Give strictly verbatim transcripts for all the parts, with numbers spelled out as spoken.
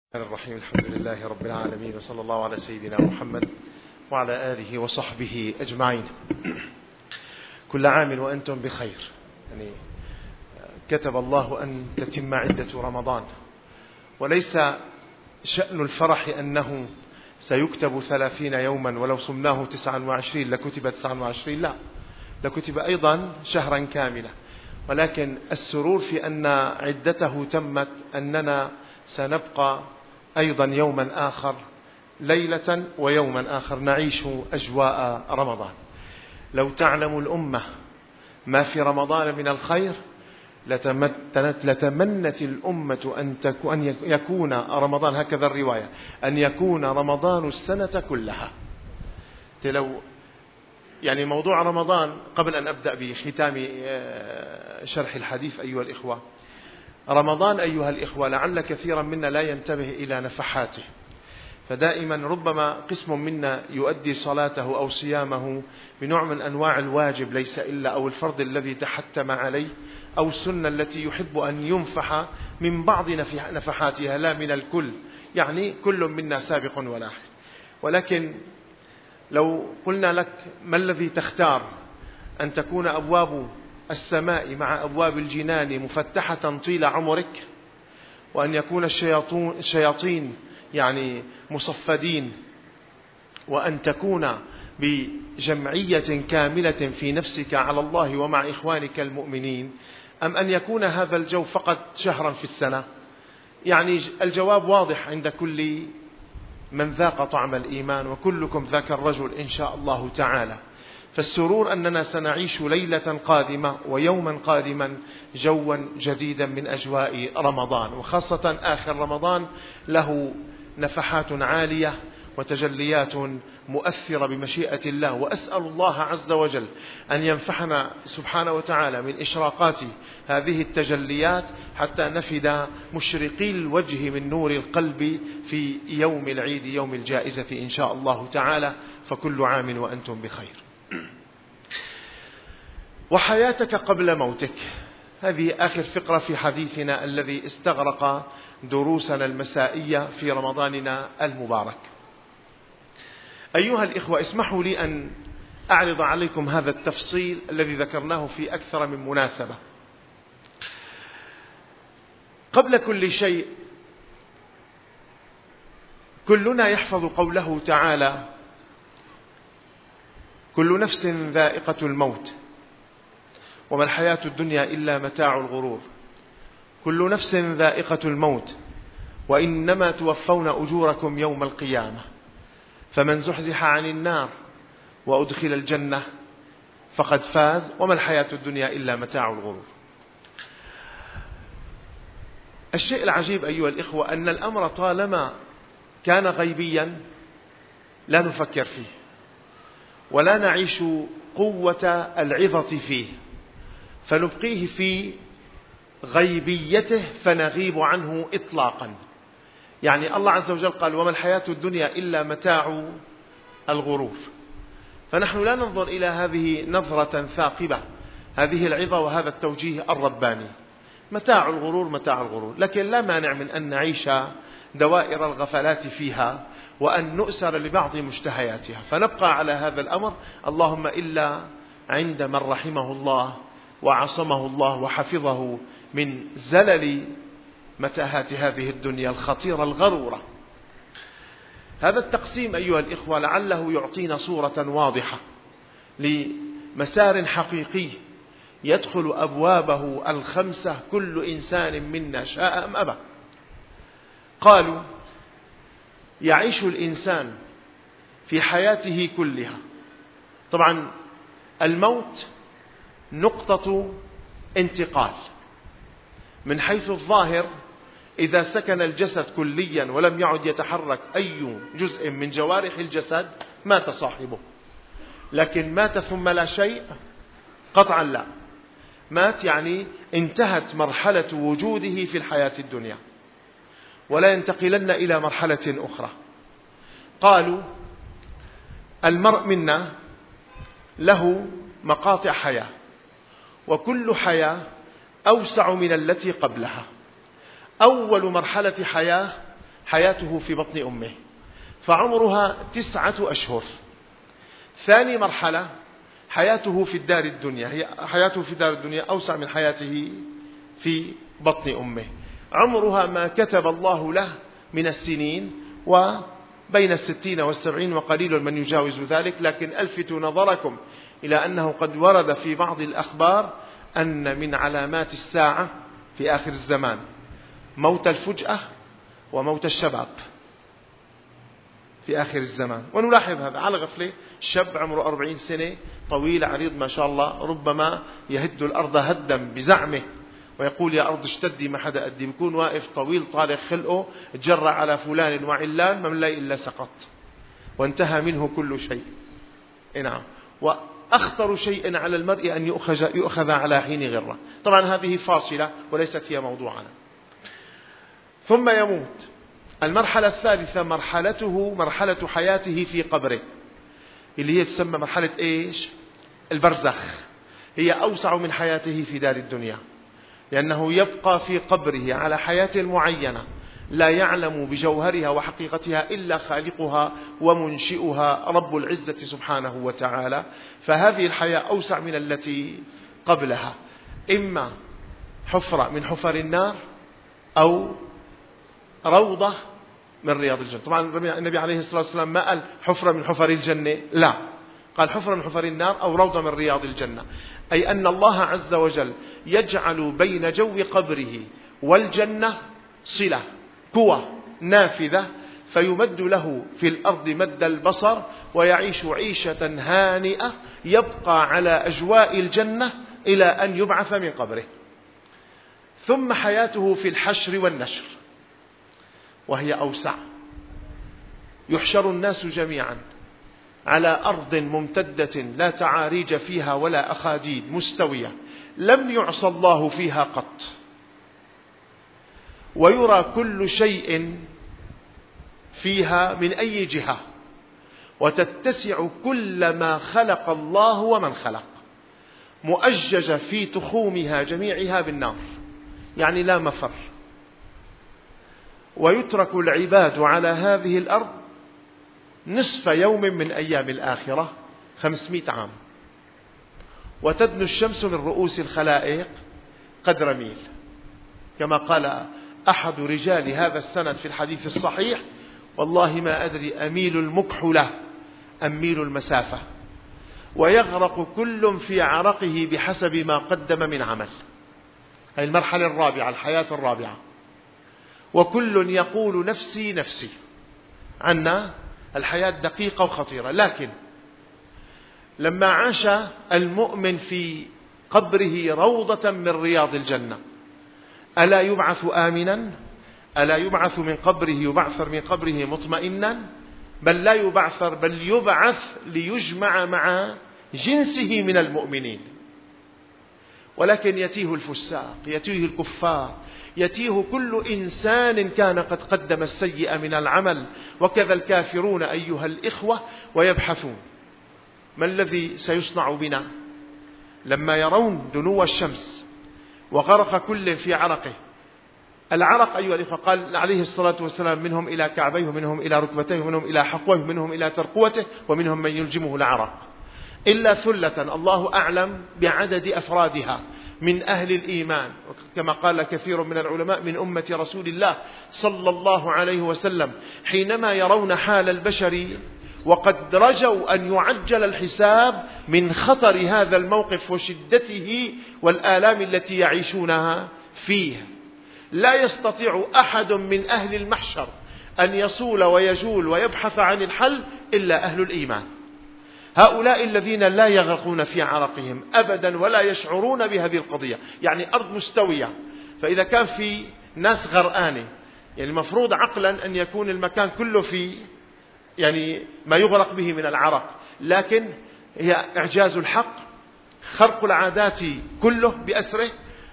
الرحمن الرحيم. الحمد لله رب العالمين، وصلى الله على سيدنا محمد وعلى آله وصحبه أجمعين. كل عام وأنتم بخير. يعني كتب الله أن تتم عدة رمضان، وليس شأن الفرح أنه سيكتب ثلاثين يوما، ولو صمناه تسعا وعشرين لكتب تسعا وعشرين، لا، لكتب أيضا شهرا كاملا. ولكن السرور في أن عدته تمت أننا سنبقى أيضا يوما آخر، ليلة ويوما آخر نعيش أجواء رمضان. لو تعلم الأمة ما في رمضان من الخير لتمنت الأمة أن يكون رمضان، هكذا الرواية، أن يكون رمضان السنة كلها. لو يعني موضوع رمضان، قبل أن أبدأ بختام شرح الحديث أيها الإخوة، رمضان أيها الإخوة لعل كثيرا منا لا ينتبه إلى نفحاته. فدائما ربما قسم منا يؤدي صلاته أو صيامه بنوع من أنواع الواجب ليس إلا، أو الفرض الذي تحتم عليه، أو السنة التي يحب أن ينفح من بعض نفحاتها لا من الكل، يعني كل منا سابق ولاحق. ولكن لو قلنا لك ما الذي تختار، أن تكون أبواب السماء مع أبواب الجنان مفتحة طيل عمرك، وأن يكون الشياطين يعني مصفدين، وأن تكون بجمعية كاملة في نفسك على الله ومع إخوانك المؤمنين، أم أن يكون هذا الجو فقط شهرا في السنة؟ يعني الجواب واضح عند كل من ذاق طعم الإيمان، وكلكم ذاك الرجل إن شاء الله تعالى. فالسرور أننا سنعيش ليلة قادمة ويوما قادما جوا جديدا من أجواء رمضان، وخاصة آخر رمضان له نفحات عالية وتجليات مؤثرة بمشيئة الله. وأسأل الله عز وجل أن ينفحنا سبحانه وتعالى من إشراقات هذه التجليات حتى نفد مشرقي الوجه من نور القلب في يوم العيد، يوم الجائزة إن شاء الله تعالى. فكل عام وأنتم بخير. وحياتك قبل موتك، هذه آخر فقرة في حديثنا الذي استغرق دروسنا المسائية في رمضاننا المبارك. أيها الإخوة، اسمحوا لي أن أعرض عليكم هذا التفصيل الذي ذكرناه في أكثر من مناسبة. قبل كل شيء، كلنا يحفظ قوله تعالى: كل نفس ذائقة الموت وما الحياة الدنيا إلا متاع الغرور. كل نفس ذائقة الموت وإنما توفون أجوركم يوم القيامة، فمن زحزح عن النار وأدخل الجنة فقد فاز وما الحياة الدنيا إلا متاع الغرور. الشيء العجيب أيها الإخوة أن الأمر طالما كان غيبيا لا نفكر فيه ولا نعيش قوة العظة فيه، فنبقيه في غيبيته فنغيب عنه إطلاقا. يعني الله عز وجل قال: وما الحياة الدنيا إلا متاع الغرور. فنحن لا ننظر إلى هذه نظرة ثاقبة، هذه العظة وهذا التوجيه الرباني. متاع الغرور متاع الغرور، لكن لا مانع من أن نعيش دوائر الغفلات فيها وأن نؤسر لبعض مشتهياتها، فنبقى على هذا الأمر، اللهم إلا عند من رحمه الله وعصمه الله وحفظه من زلل متاهات هذه الدنيا الخطيرة الغرورة. هذا التقسيم أيها الإخوة لعله يعطينا صورة واضحة لمسار حقيقي يدخل أبوابه الخمسة كل إنسان منا شاء أم أبى. قالوا: يعيش الإنسان في حياته كلها، طبعا الموت نقطة انتقال من حيث الظاهر، إذا سكن الجسد كليا ولم يعد يتحرك أي جزء من جوارح الجسد مات صاحبه. لكن مات ثم لا شيء؟ قطعا لا. مات يعني انتهت مرحلة وجوده في الحياة الدنيا ولا ينتقلن إلى مرحلة أخرى. قالوا: المرء منا له مقاطع حياة، وكل حياة أوسع من التي قبلها. أول مرحلة حياة حياته في بطن أمه، فعمرها تسعة أشهر. ثاني مرحلة حياته في الدار الدنيا، هي حياته في دار الدنيا أوسع من حياته في بطن أمه، عمرها ما كتب الله له من السنين، وبين الستين والسبعين وقليل من يجاوز ذلك. لكن ألفتوا نظركم إلى أنه قد ورد في بعض الأخبار أن من علامات الساعة في آخر الزمان موت الفجأة وموت الشباب في آخر الزمان. ونلاحظ هذا على غفلة، شاب عمره أربعين سنة طويل عريض ما شاء الله، ربما يهد الأرض هدا بزعمه ويقول يا أرض اشتدي ما حدا قدي، بيكون واقف طويل طالع خلقه، تجرى على فلان وعلان ما ملاقي إلا سقط وانتهى منه كل شيء. نعم. وأخطر شيء على المرء أن يؤخذ, يؤخذ على حين غرة. طبعا هذه فاصلة وليست هي موضوعنا. ثم يموت. المرحلة الثالثة مرحلته مرحلة حياته في قبره، اللي هي تسمى مرحلة إيش؟ البرزخ. هي أوسع من حياته في دار الدنيا، لأنه يبقى في قبره على حياة معينة لا يعلم بجوهرها وحقيقتها إلا خالقها ومنشئها رب العزة سبحانه وتعالى. فهذه الحياة أوسع من التي قبلها، إما حفرة من حفر النار أو روضة من رياض الجنة. طبعا النبي عليه الصلاة والسلام ما قال حفرة من حفر الجنة، لا، قال حفرة من حفر النار أو روضة من رياض الجنة، أي أن الله عز وجل يجعل بين جو قبره والجنة صلة، قوة نافذة، فيمد له في الأرض مد البصر ويعيش عيشة هانئة يبقى على أجواء الجنة إلى أن يبعث من قبره. ثم حياته في الحشر والنشر، وهي أوسع. يحشر الناس جميعا على أرض ممتدة لا تعاريج فيها ولا أخاديد، مستوية لم يعصى الله فيها قط، ويرى كل شيء فيها من أي جهة، وتتسع كل ما خلق الله ومن خلق، مؤججة في تخومها جميعها بالنار، يعني لا مفر. ويترك العباد على هذه الأرض نصف يوم من أيام الآخرة، خمسمائة عام، وتدنو الشمس من رؤوس الخلائق قدر ميل، كما قال أحد رجال هذا السند في الحديث الصحيح: والله ما أدري أميل المكحلة أم ميل المسافة. ويغرق كل في عرقه بحسب ما قدم من عمل. هذه المرحلة الرابعة، الحياة الرابعة. وكل يقول نفسي نفسي. عنا الحياة دقيقة وخطيرة، لكن لما عاش المؤمن في قبره روضة من رياض الجنة، ألا يبعث آمنا؟ ألا يبعث من قبره يبعثر من قبره مطمئنا؟ بل لا يبعثر، بل يبعث ليجمع مع جنسه من المؤمنين. ولكن يتيه الفساق، يتيه الكفار، يتيه كل إنسان كان قد قدم السيئة من العمل، وكذا الكافرون أيها الإخوة، ويبحثون ما الذي سيصنع بنا لما يرون دنو الشمس وغرق كل في عرقه. العرق أيها الإخوة قال عليه الصلاة والسلام: منهم إلى كعبيه، ومنهم إلى ركبتيه، ومنهم إلى حقوه، ومنهم إلى ترقوته، ومنهم من يلجمه العرق، إلا ثلة الله أعلم بعدد أفرادها من أهل الإيمان، كما قال كثير من العلماء من أمة رسول الله صلى الله عليه وسلم، حينما يرون حال البشر وقد رجوا أن يعجل الحساب من خطر هذا الموقف وشدته والآلام التي يعيشونها فيه، لا يستطيع أحد من أهل المحشر أن يصول ويجول ويبحث عن الحل إلا أهل الإيمان. هؤلاء الذين لا يغرقون في عرقهم أبدا ولا يشعرون بهذه القضية، يعني أرض مستوية، فإذا كان في ناس غرقانة يعني المفروض عقلا أن يكون المكان كله في يعني ما يغرق به من العرق، لكن هي إعجاز الحق، خرق العادات كله بأسره،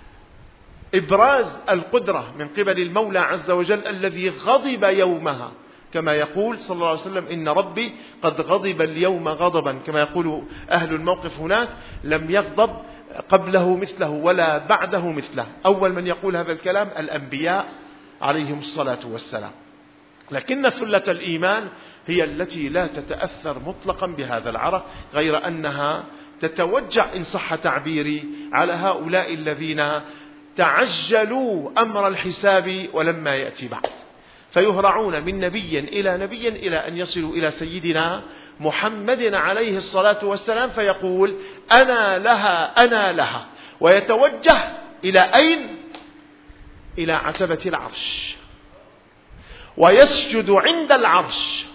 إبراز القدرة من قبل المولى عز وجل الذي غضب يومها، كما يقول صلى الله عليه وسلم: إن ربي قد غضب اليوم غضبا، كما يقول أهل الموقف هناك: لم يغضب قبله مثله ولا بعده مثله. أول من يقول هذا الكلام الأنبياء عليهم الصلاة والسلام. لكن ثلة الإيمان هي التي لا تتأثر مطلقا بهذا العرق، غير أنها تتوجع إن صح تعبيري على هؤلاء الذين تعجلوا أمر الحساب ولما يأتي بعد، فيهرعون من نبي إلى نبي إلى أن يصلوا إلى سيدنا محمد عليه الصلاة والسلام، فيقول أنا لها أنا لها، ويتوجه إلى أين؟ إلى عتبة العرش، ويسجد عند العرش،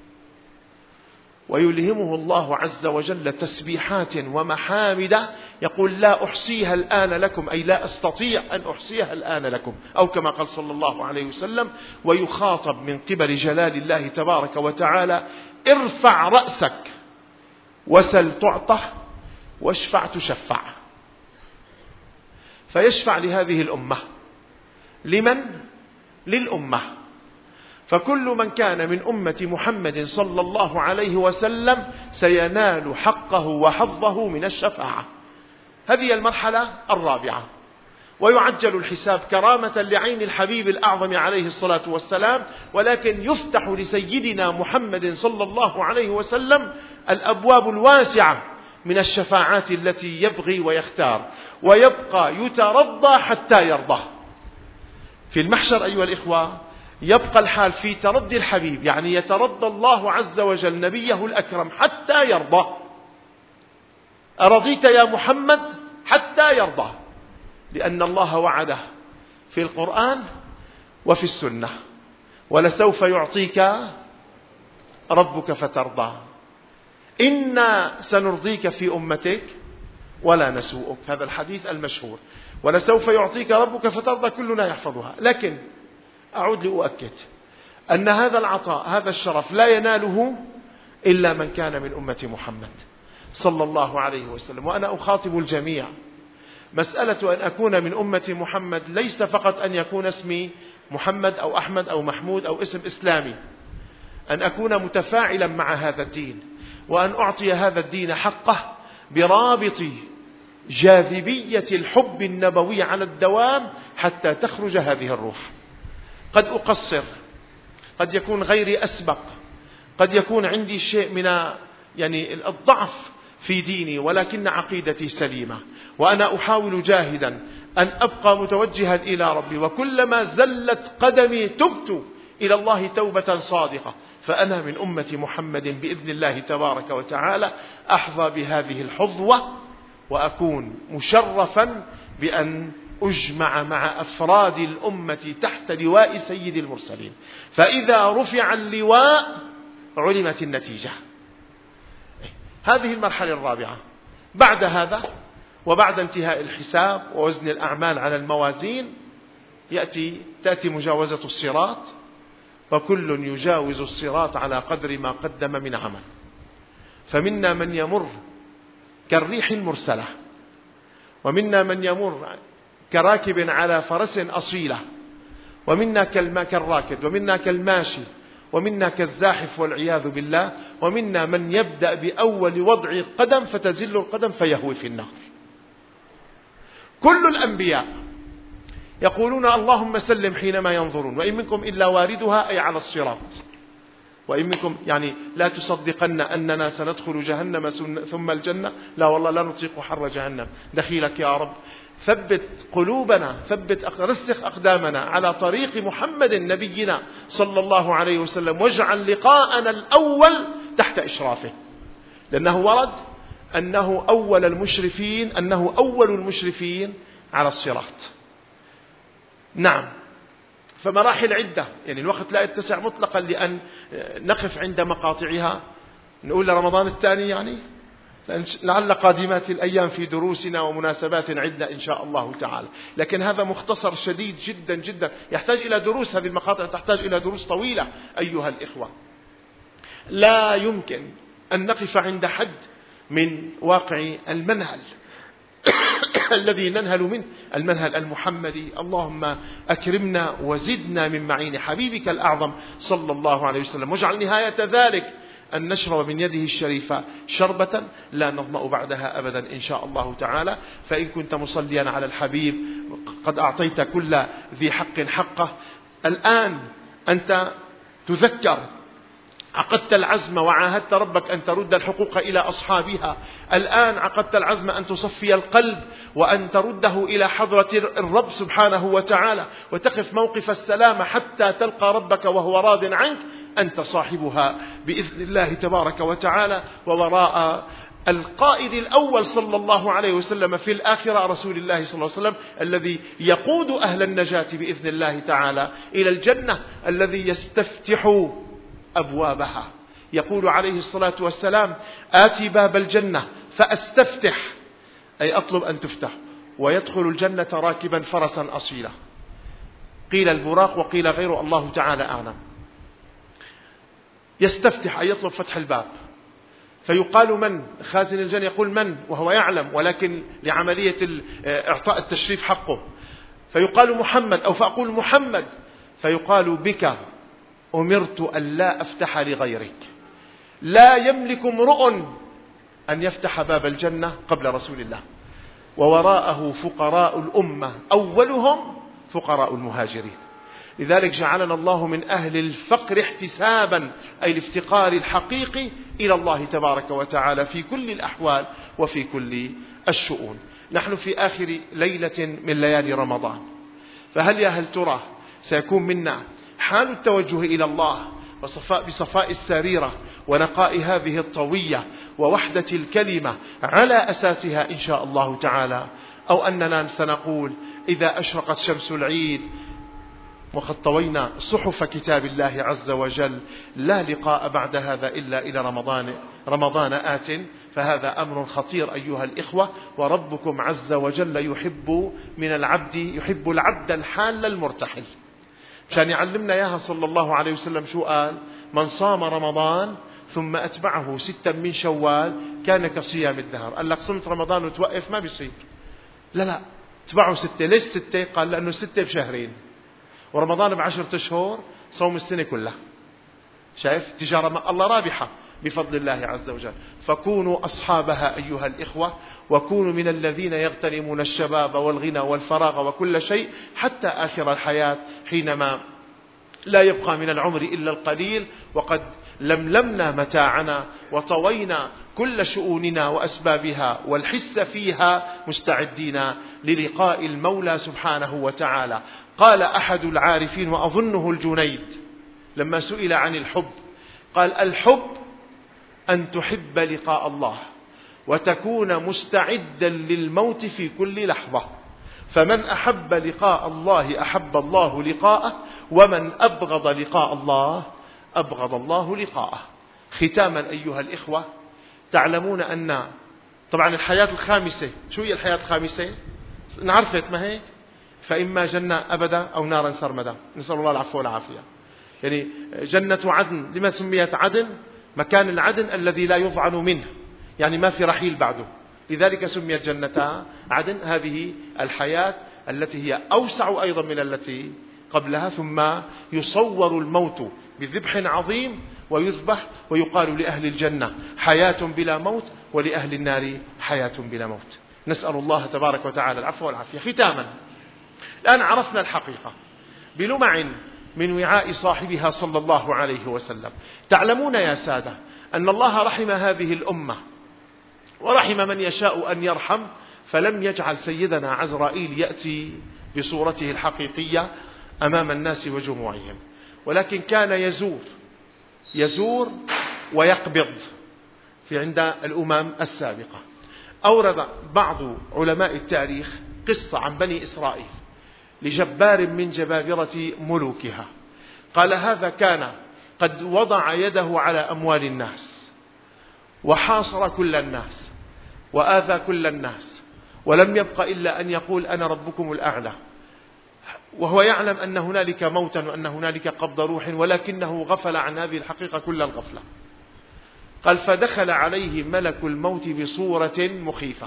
ويلهمه الله عز وجل تسبيحات ومحامد يقول لا أحصيها الآن لكم، أي لا أستطيع أن أحصيها الآن لكم، أو كما قال صلى الله عليه وسلم. ويخاطب من قبل جلال الله تبارك وتعالى ارفع رأسك وسل تعطى واشفع تشفع، فيشفع لهذه الأمة. لمن؟ للأمة. فكل من كان من أمة محمد صلى الله عليه وسلم سينال حقه وحظه من الشفاعة. هذه المرحلة الرابعة. ويعجل الحساب كرامة لعين الحبيب الأعظم عليه الصلاة والسلام، ولكن يفتح لسيدنا محمد صلى الله عليه وسلم الأبواب الواسعة من الشفاعات التي يبغي ويختار، ويبقى يترضى حتى يرضى. في المحشر أيها الإخوة يبقى الحال في ترضي الحبيب، يعني يترضى الله عز وجل نبيه الأكرم حتى يرضى. أرضيت يا محمد؟ حتى يرضى، لأن الله وعده في القرآن وفي السنة ولسوف يعطيك ربك فترضى، إنا سنرضيك في أمتك ولا نسوءك. هذا الحديث المشهور، ولسوف يعطيك ربك فترضى، كلنا يحفظها. لكن أعود لأؤكد أن هذا العطاء هذا الشرف لا يناله إلا من كان من أمة محمد صلى الله عليه وسلم. وأنا أخاطب الجميع، مسألة أن أكون من أمة محمد ليس فقط أن يكون اسمي محمد أو أحمد أو محمود أو اسم إسلامي، أن أكون متفاعلا مع هذا الدين، وأن أعطي هذا الدين حقه برابط جاذبية الحب النبوي على الدوام حتى تخرج هذه الروح. قد أقصر، قد يكون غيري أسبق، قد يكون عندي شيء من يعني الضعف في ديني، ولكن عقيدتي سليمة، وأنا أحاول جاهدا أن أبقى متوجها إلى ربي، وكلما زلت قدمي تبت إلى الله توبة صادقة، فأنا من أمة محمد بإذن الله تبارك وتعالى، أحظى بهذه الحظوة وأكون مشرفا بأن أجمع مع أفراد الأمة تحت لواء سيد المرسلين. فإذا رفع اللواء علمت النتيجة. هذه المرحلة الرابعة. بعد هذا وبعد انتهاء الحساب ووزن الأعمال على الموازين يأتي تأتي مجاوزة الصراط، وكل يجاوز الصراط على قدر ما قدم من عمل. فمنا من يمر كالريح المرسلة، ومنا من يمر كراكب على فرس أصيلة، ومنا كالراكب، ومنا كالماشي، ومنا كالزاحف والعياذ بالله، ومنا من يبدأ بأول وضع القدم فتزل القدم فيهوي في النار. كل الأنبياء يقولون اللهم سلم حينما ينظرون، وإن منكم إلا واردها، أي على الصراط. وإن منكم يعني لا تصدقن أننا سندخل جهنم ثم الجنة، لا والله لا نطيق حر جهنم، دخيلك يا رب. ثبت قلوبنا، ثبت رسخ أقدامنا على طريق محمد نبينا صلى الله عليه وسلم، واجعل لقاءنا الأول تحت إشرافه، لأنه ورد أنه أول المشرفين أنه أول المشرفين على الصراط. نعم، فمراحل عدة، يعني الوقت لا يتسع مطلقا لأن نقف عند مقاطعها. نقول لرمضان الثاني يعني لعل قادمات الأيام في دروسنا ومناسبات عدة إن شاء الله تعالى، لكن هذا مختصر شديد جدا جدا، يحتاج إلى دروس. هذه المقاطع تحتاج إلى دروس طويلة أيها الإخوة. لا يمكن أن نقف عند حد من واقع المنهل الذي ننهل منه، المنهل المحمدي. اللهم أكرمنا وزدنا من معين حبيبك الأعظم صلى الله عليه وسلم، واجعل نهاية ذلك أن نشرب من يده الشريفة شربة لا نظمأ بعدها أبدا إن شاء الله تعالى. فإن كنت مصليا على الحبيب قد أعطيت كل ذي حق حقه، الآن أنت تذكر، عقدت العزم وعاهدت ربك أن ترد الحقوق إلى أصحابها، الآن عقدت العزم أن تصفي القلب وأن ترده إلى حضرة الرب سبحانه وتعالى، وتقف موقف السلامة حتى تلقى ربك وهو راض عنك، أنت صاحبها بإذن الله تبارك وتعالى. ووراء القائد الأول صلى الله عليه وسلم في الآخرة رسول الله صلى الله عليه وسلم الذي يقود أهل النجاة بإذن الله تعالى إلى الجنة، الذي يستفتح أبوابها. يقول عليه الصلاة والسلام: آتي باب الجنة فأستفتح، أي أطلب أن تفتح، ويدخل الجنة راكبا فرسا أصيلا. قيل البراق وقيل غيره، الله تعالى أعلم. يستفتح أي يطلب فتح الباب، فيقال من؟ خازن الجنة يقول من، وهو يعلم، ولكن لعملية إعطاء التشريف حقه، فيقال محمد، أو فأقول محمد، فيقال بك أمرت أن لا أفتح لغيرك. لا يملك امرؤ أن يفتح باب الجنة قبل رسول الله، ووراءه فقراء الأمة أولهم فقراء المهاجرين. لذلك جعلنا الله من أهل الفقر احتسابا، أي الافتقار الحقيقي إلى الله تبارك وتعالى في كل الأحوال وفي كل الشؤون. نحن في آخر ليلة من ليالي رمضان، فهل يا هل ترى سيكون منا حال التوجه إلى الله وصفاء بصفاء السريرة ونقاء هذه الطوية ووحدة الكلمة على أساسها إن شاء الله تعالى، أو أننا سنقول إذا أشرقت شمس العيد وقد طوينا صحف كتاب الله عز وجل لا لقاء بعد هذا إلا إلى رمضان رمضان آت؟ فهذا أمر خطير أيها الإخوة. وربكم عز وجل يحب من العبد يحب العبد الحال المرتحل، عشان يعلمنا إياها صلى الله عليه وسلم. شو قال؟ من صام رمضان ثم أتبعه ستا من شوال كان كصيام الدهر. قال لك صمت رمضان وتوقف؟ ما بيصير. لا لا، تبعه ستة. ليش ستة؟ قال لأنه ستة بشهرين، ورمضان بعشرة أشهر، صوم السنة كلها. شايف تجارة الله رابحة بفضل الله عز وجل. فكونوا أصحابها أيها الإخوة، وكونوا من الذين يغتنمون الشباب والغنى والفراغ وكل شيء حتى آخر الحياة، حينما لا يبقى من العمر إلا القليل، وقد لملمنا متاعنا وطوينا كل شؤوننا وأسبابها والحس فيها، مستعدين للقاء المولى سبحانه وتعالى. قال أحد العارفين وأظنه الجنيد لما سئل عن الحب، قال: الحب أن تحب لقاء الله وتكون مستعدا للموت في كل لحظة، فمن أحب لقاء الله أحب الله لقاءه، ومن أبغض لقاء الله أبغض الله لقاءه. ختاما أيها الإخوة، تعلمون أن طبعا الحياة الخامسة، شو هي الحياة الخامسة؟ نعرفت ما هيك؟ فإما جنة أبدا أو نارا سرمدا، نسأل الله العفو والعافية. يعني جنة عدن، لما سميت عدن؟ مكان العدن الذي لا يضعن منه، يعني ما في رحيل بعده، لذلك سميت جنة عدن. هذه الحياة التي هي أوسع أيضا من التي قبلها. ثم يصور الموت بذبح عظيم ويذبح، ويقال لأهل الجنة حياة بلا موت، ولأهل النار حياة بلا موت. نسأل الله تبارك وتعالى العفو والعافية. ختاما، الآن عرفنا الحقيقة بلمع من وعاء صاحبها صلى الله عليه وسلم. تعلمون يا سادة أن الله رحم هذه الأمة ورحم من يشاء أن يرحم، فلم يجعل سيدنا عزرائيل يأتي بصورته الحقيقية أمام الناس وجموعهم، ولكن كان يزور يزور ويقبض في عند الأمم السابقة. أورد بعض علماء التاريخ قصة عن بني إسرائيل لجبار من جبابرة ملوكها، قال: هذا كان قد وضع يده على أموال الناس وحاصر كل الناس وآذى كل الناس، ولم يبق إلا أن يقول: أنا ربكم الأعلى، وهو يعلم أن هنالك موتا وأن هنالك قبض روح، ولكنه غفل عن هذه الحقيقة كل الغفلة. قال: فدخل عليه ملك الموت بصورة مخيفة،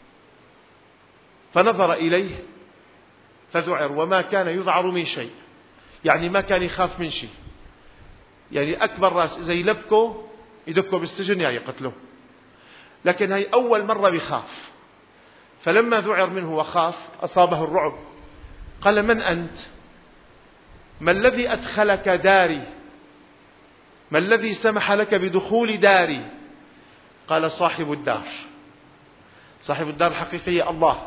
فنظر إليه فذعر، وما كان يذعر من شيء، يعني ما كان يخاف من شيء. يعني أكبر رأس إذا يلبكه يدكه بالسجن يا يقتله، لكن هي أول مرة بيخاف. فلما ذعر منه وخاف أصابه الرعب. قال: من أنت؟ ما الذي أدخلك داري ما الذي سمح لك بدخول داري؟ قال صاحب الدار. صاحب الدار الحقيقية الله.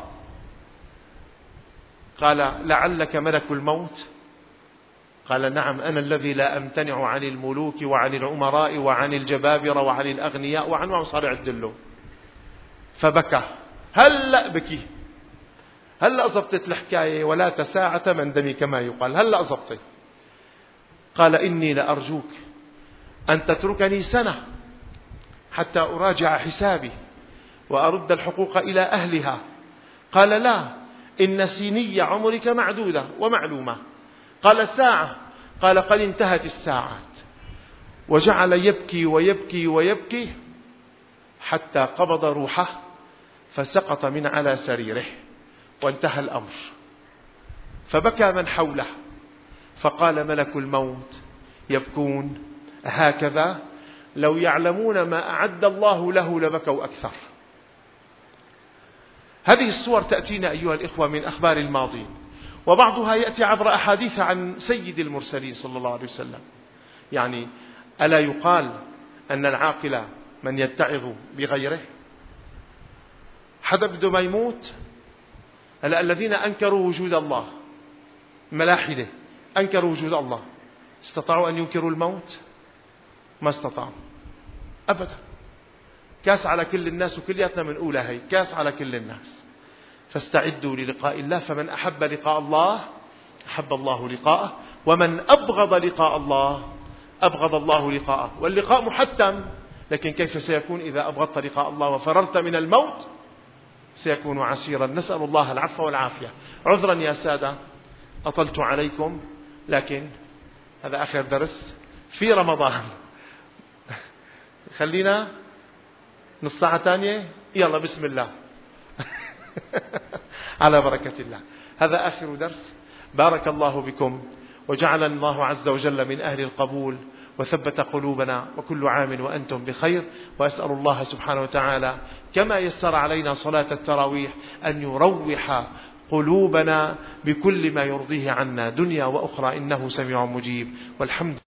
قال لعلك ملك الموت؟ قال نعم، أنا الذي لا أمتنع عن الملوك وعن العمراء وعن الجبابرة وعن الأغنياء وعن مصارع الدلو. فبكى. هلأ بكي، هلأ أصبتت الحكاية ولا تساعة من دمي كما يقال، هلأ أصبتي. قال إني لأرجوك أن تتركني سنة حتى أراجع حسابي وأرد الحقوق إلى أهلها. قال لا، إن سيني عمرك معدودة ومعلومة. قال ساعة. قال قد انتهت الساعات. وجعل يبكي ويبكي ويبكي حتى قبض روحه فسقط من على سريره وانتهى الأمر. فبكى من حوله، فقال ملك الموت يبكون هكذا؟ لو يعلمون ما أعد الله له لبكوا أكثر. هذه الصور تأتينا أيها الإخوة من أخبار الماضي، وبعضها يأتي عبر أحاديث عن سيد المرسلين صلى الله عليه وسلم. يعني ألا يقال أن العاقل من يتعظ بغيره؟ حدا بده ما يموت. هلا الذين أنكروا وجود الله، ملاحدة أنكروا وجود الله، استطاعوا أن ينكروا الموت؟ ما استطاعوا أبدا. كاس على كل الناس، وكلياتنا منقولها هي كاس على كل الناس. فاستعدوا للقاء الله، فمن أحب لقاء الله أحب الله لقاءه، ومن أبغض لقاء الله أبغض الله لقاءه. واللقاء محتم، لكن كيف سيكون إذا أبغضت لقاء الله وفررت من الموت؟ سيكون عسيرا. نسأل الله العفو والعافية. عذرا يا سادة أطلت عليكم، لكن هذا آخر درس في رمضان. خلينا نص ساعة تانية، يلا بسم الله. على بركة الله. هذا آخر درس. بارك الله بكم، وجعلنا الله عز وجل من أهل القبول، وثبت قلوبنا، وكل عام وأنتم بخير. وأسأل الله سبحانه وتعالى كما يسر علينا صلاة التراويح أن يروح قلوبنا بكل ما يرضيه عنا دنيا وأخرى، إنه سميع مجيب. والحمد